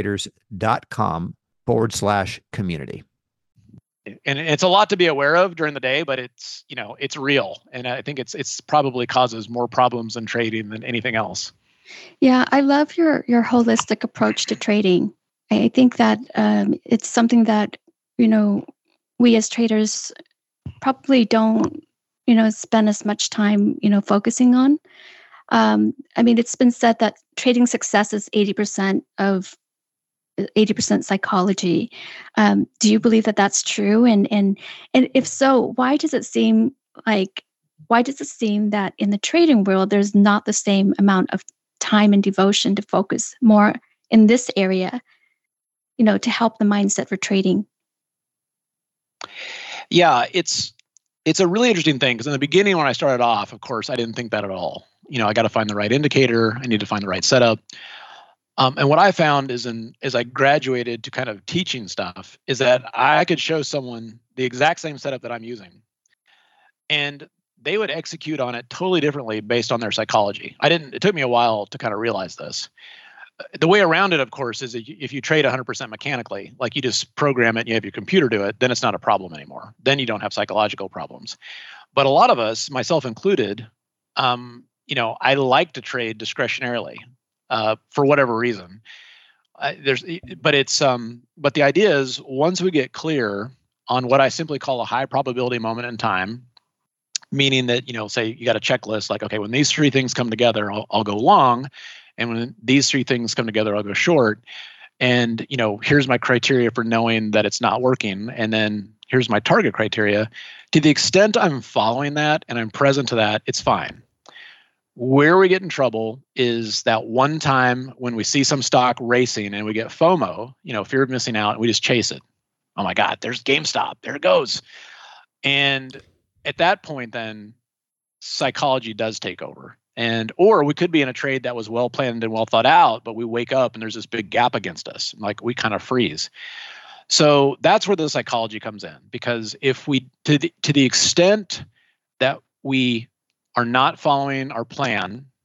chatwithtraders.com/community. And it's a lot to be aware of during the day, but it's real. And I think it's probably causes more problems in trading than anything else. Yeah, I love your holistic approach to trading. I think that it's something that, we as traders probably don't, spend as much time, focusing on. It's been said that trading success is 80% psychology. Do you believe that that's true? And if so, why does it seem that in the trading world, there's not the same amount of time and devotion to focus more in this area, to help the mindset for trading? Yeah, it's a really interesting thing because in the beginning, when I started off, of course, I didn't think that at all. I got to find the right indicator. I need to find the right setup. And what I found is as I graduated to kind of teaching stuff is that I could show someone the exact same setup that I'm using, and they would execute on it totally differently based on their psychology. It took me a while to kind of realize this. The way around it, of course, is if you trade 100% mechanically, like you just program it and you have your computer do it, then it's not a problem anymore. Then you don't have psychological problems. But a lot of us, myself included, I like to trade discretionarily. For whatever reason, but the idea is once we get clear on what I simply call a high probability moment in time, meaning that, say you got a checklist, like, okay, when these three things come together, I'll go long. And when these three things come together, I'll go short. And, here's my criteria for knowing that it's not working. And then here's my target criteria. To the extent I'm following that and I'm present to that, it's fine. Where we get in trouble is that one time when we see some stock racing and we get FOMO, fear of missing out, and we just chase it. Oh my God, there's GameStop. There it goes. And at that point, then psychology does take over. Or we could be in a trade that was well planned and well thought out, but we wake up and there's this big gap against us. Like we kind of freeze. So that's where the psychology comes in, because if we, to the extent that we are not following our plan,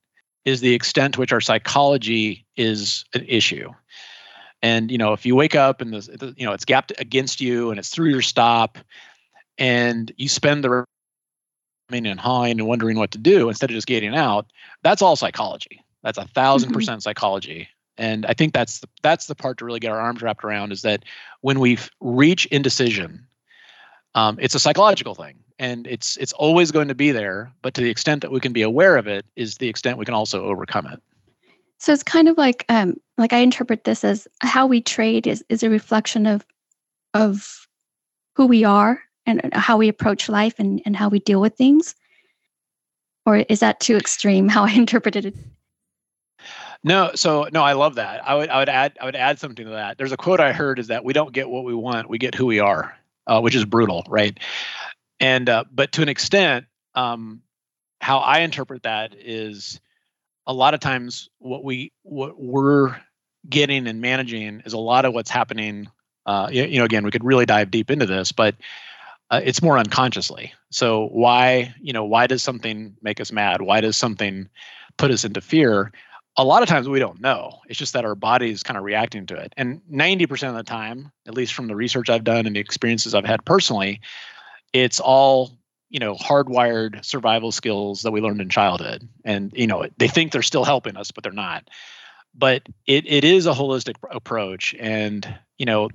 is the extent to which our psychology is an issue. And, if you wake up and it's gapped against you and it's through your stop and you spend the in high and wondering what to do instead of just getting out, that's all psychology. That's 1,000% psychology. And I think that's the part to really get our arms wrapped around, is that when we reach indecision, it's a psychological thing, and it's always going to be there. But to the extent that we can be aware of it is the extent we can also overcome it. So it's kind of like I interpret this as how we trade is a reflection of who we are and how we approach life and how we deal with things. Or is that too extreme how I interpreted it? No, I love that. I would add something to that. There's a quote I heard, is that we don't get what we want, we get who we are, which is brutal, right? And but to an extent, how I interpret that is a lot of times what we're getting and managing is a lot of what's happening. Again, we could really dive deep into this, but it's more unconsciously. So why does something make us mad? Why does something put us into fear? A lot of times we don't know. It's just that our body is kind of reacting to it. And 90% of the time, at least from the research I've done and the experiences I've had personally, it's all, hardwired survival skills that we learned in childhood. And, they think they're still helping us, but they're not. But it is a holistic approach. And, you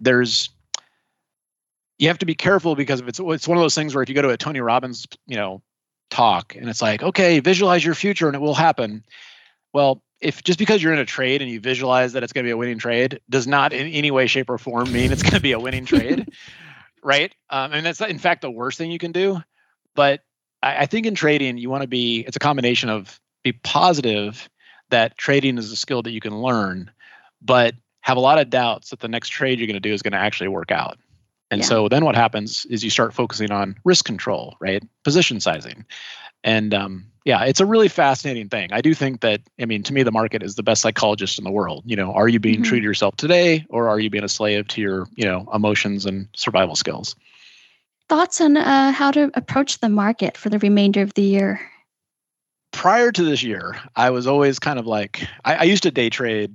have to be careful, because it's one of those things where if you go to a Tony Robbins, talk, and it's like, okay, visualize your future and it will happen. Well, if just because you're in a trade and you visualize that it's going to be a winning trade does not in any way, shape, or form mean it's going to be a winning trade, right? And that's in fact the worst thing you can do. But I think in trading, you want to it's a combination of be positive that trading is a skill that you can learn, but have a lot of doubts that the next trade you're going to do is going to actually work out. And so then what happens is you start focusing on risk control, right? Position sizing. And it's a really fascinating thing. I do think that, to me, the market is the best psychologist in the world. Are you being true to yourself today, or are you being a slave to your, emotions and survival skills? Thoughts on how to approach the market for the remainder of the year? Prior to this year, I was always kind of like, I used to day trade,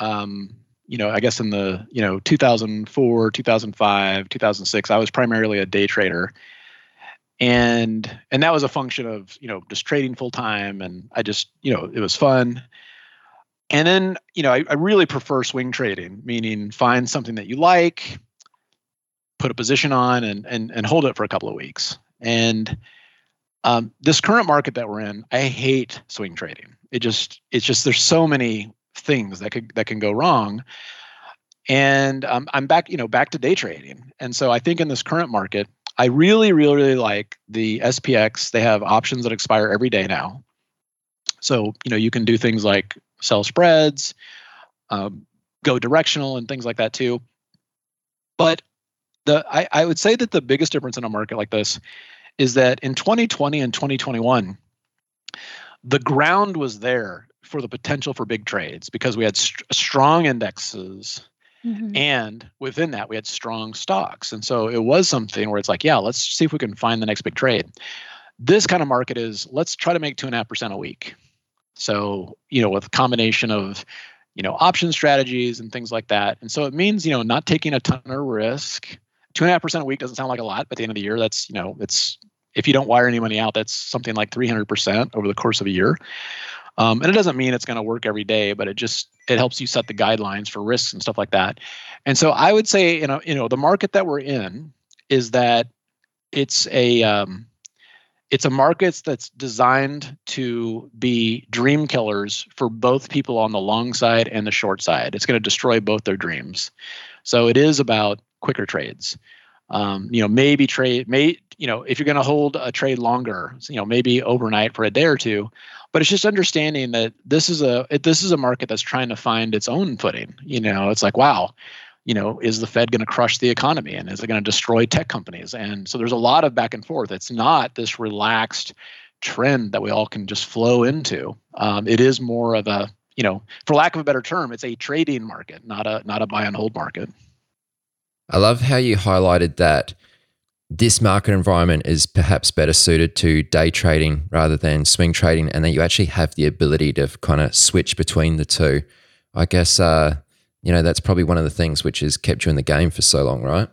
I guess in the, 2004, 2005, 2006, I was primarily a day trader. And that was a function of, just trading full time. And I just, it was fun. And then, I really prefer swing trading, meaning find something that you like, put a position on and hold it for a couple of weeks. And this current market that we're in, I hate swing trading. It's just there's so many things that can go wrong. And I'm back to day trading. And so I think in this current market, I really, really, really like the SPX. They have options that expire every day now. So, you can do things like sell spreads, go directional and things like that too. But I would say that the biggest difference in a market like this is that in 2020 and 2021, the ground was there for the potential for big trades because we had strong indexes. Mm-hmm. And within that, we had strong stocks. And so it was something where it's like, let's see if we can find the next big trade. This kind of market is, let's try to make 2.5% a week. So, with a combination of, option strategies and things like that. And so it means, not taking a ton of risk. 2.5% a week doesn't sound like a lot, but at the end of the year, that's, it's, if you don't wire any money out, that's something like 300% over the course of a year. And it doesn't mean it's going to work every day, but it helps you set the guidelines for risks and stuff like that. And so I would say, the market that we're in is that it's a market that's designed to be dream killers for both people on the long side and the short side. It's going to destroy both their dreams. So it is about quicker trades. If you're going to hold a trade longer, maybe overnight for a day or two, but it's just understanding that this is a market that's trying to find its own footing. It's like, wow, is the Fed going to crush the economy, and is it going to destroy tech companies? And so there's a lot of back and forth. It's not this relaxed trend that we all can just flow into. It is more of a, for lack of a better term, it's a trading market, not a buy and hold market. I love how you highlighted that this market environment is perhaps better suited to day trading rather than swing trading, and that you actually have the ability to kind of switch between the two. I guess, that's probably one of the things which has kept you in the game for so long, right?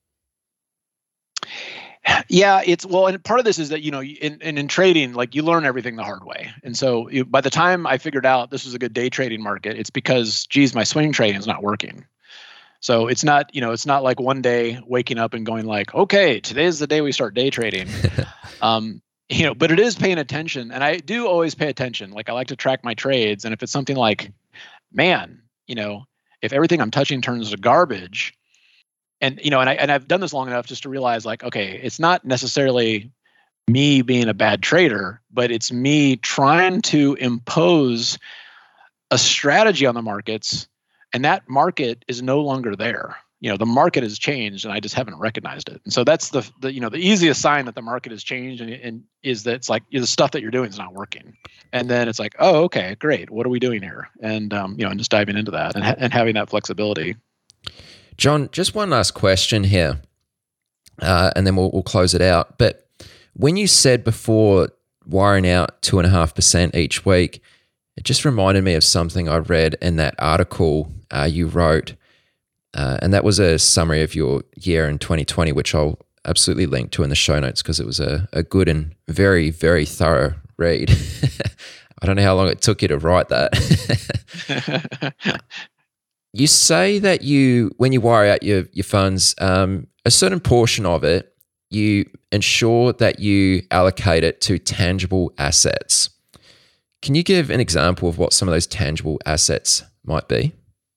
Yeah, and part of this is that, in trading, like, you learn everything the hard way. And so by the time I figured out this was a good day trading market, it's because, my swing trading is not working. So it's not like one day waking up and going like, okay, today's the day we start day trading. But it is paying attention. And I do always pay attention. Like, I like to track my trades. And if it's something like, man, if everything I'm touching turns to garbage, and I've done this long enough just to realize, like, okay, it's not necessarily me being a bad trader, but it's me trying to impose a strategy on the markets, and that market is no longer there. The market has changed, and I just haven't recognized it. And so that's the easiest sign that the market has changed, and is that it's like, the stuff that you're doing is not working. And then it's like, oh, okay, great. What are we doing here? And and just diving into that and having that flexibility. John, just one last question here, and then we'll close it out. But when you said before wiring out 2.5% each week, it just reminded me of something I read in that article you wrote, and that was a summary of your year in 2020, which I'll absolutely link to in the show notes because it was a good and very, very thorough read. I don't know how long it took you to write that. You say that when you wire out your funds, a certain portion of it, you ensure that you allocate it to tangible assets. Can you give an example of what some of those tangible assets might be?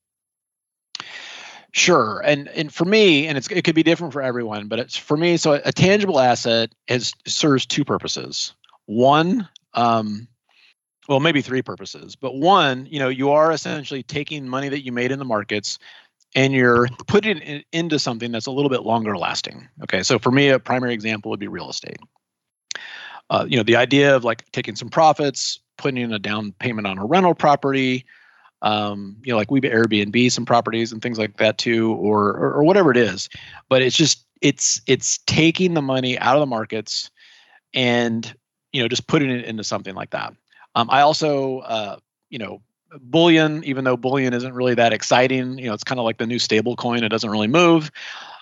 Sure. And for me, and it could be different for everyone, but it's for me, so a tangible asset serves two purposes. One, maybe three purposes, but one, you are essentially taking money that you made in the markets and you're putting it into something that's a little bit longer lasting. Okay. So for me, a primary example would be real estate. The idea of like taking some profits, putting in a down payment on a rental property, like we Airbnb some properties and things like that too, or whatever it is. But it's taking the money out of the markets and, just putting it into something like that. I also, bullion, even though bullion isn't really that exciting, it's kind of like the new stable coin. It doesn't really move.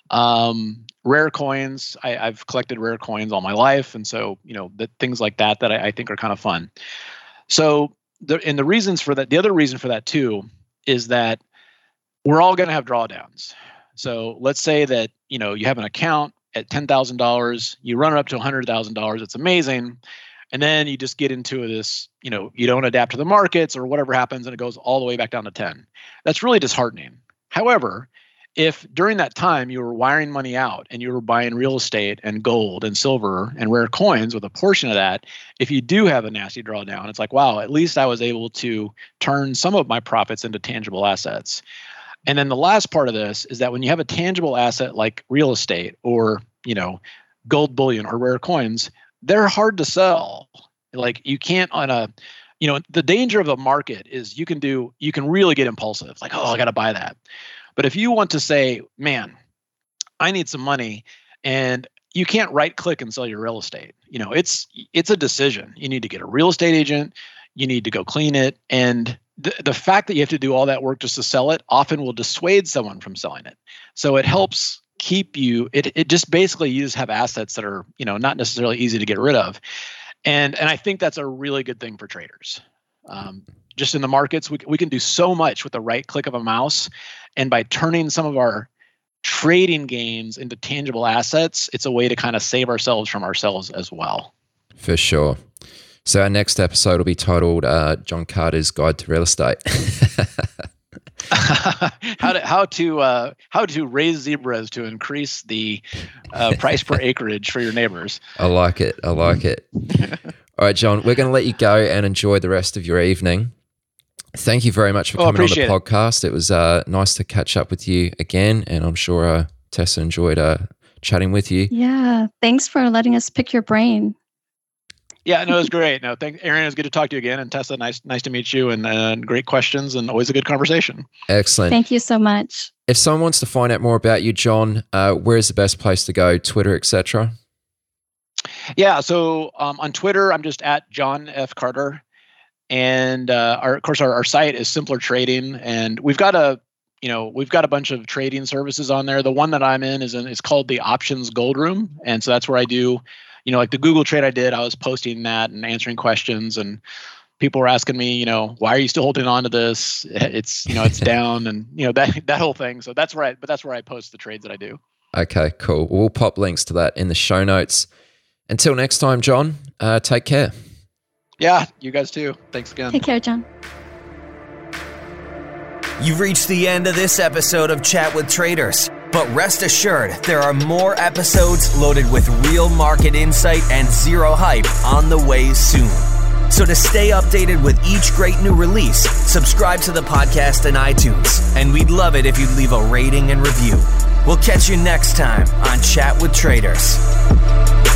Rare coins, I've collected rare coins all my life. And so, things like that I think are kind of fun. So the reasons for that, the other reason for that too, is that we're all going to have drawdowns. So let's say that, you have an account at $10,000, you run it up to $100,000. It's amazing. And then you just get into this, you don't adapt to the markets or whatever happens and it goes all the way back down to 10. That's really disheartening. However, if during that time you were wiring money out and you were buying real estate and gold and silver and rare coins with a portion of that, if you do have a nasty drawdown, it's like, wow, at least I was able to turn some of my profits into tangible assets. And then the last part of this is that when you have a tangible asset like real estate or, gold bullion or rare coins, they're hard to sell. Like you can't the danger of the market is you can really get impulsive. Like, oh, I got to buy that. But if you want to say, man, I need some money, and you can't right click and sell your real estate. It's a decision. You need to get a real estate agent. You need to go clean it. And the fact that you have to do all that work just to sell it often will dissuade someone from selling it. So it helps keep you, it just basically, you just have assets that are, not necessarily easy to get rid of. And I think that's a really good thing for traders. Just in the markets, we can do so much with the right click of a mouse. And by turning some of our trading gains into tangible assets, it's a way to kind of save ourselves from ourselves as well. For sure. So our next episode will be titled John Carter's Guide to Real Estate. How to raise zebras to increase the price per acreage for your neighbors. I like it. All right, John, we're going to let you go and enjoy the rest of your evening. Thank you very much for coming on the podcast. It was nice to catch up with you again, and I'm sure Tessa enjoyed chatting with you. Yeah, thanks for letting us pick your brain. Yeah, no, it was great. No, thanks, Aaron. It was good to talk to you again. And Tessa, nice to meet you. And great questions and always a good conversation. Excellent. Thank you so much. If someone wants to find out more about you, John, where's the best place to go? Twitter, etc. Yeah. So on Twitter, I'm just at John F. Carter. And of course, our site is Simpler Trading. And we've got a bunch of trading services on there. The one that I'm in is called the Options Gold Room. And so that's where I do, like the Google trade I did, I was posting that and answering questions, and people were asking me, why are you still holding on to this? It's, it's down, and that whole thing. So that's where I post the trades that I do. Okay, cool. We'll pop links to that in the show notes. Until next time, John, take care. Yeah, you guys too. Thanks again. Take care, John. You've reached the end of this episode of Chat with Traders, but rest assured there are more episodes loaded with real market insight and zero hype on the way soon. So to stay updated with each great new release, subscribe to the podcast in iTunes, and we'd love it if you'd leave a rating and review. We'll catch you next time on Chat with Traders.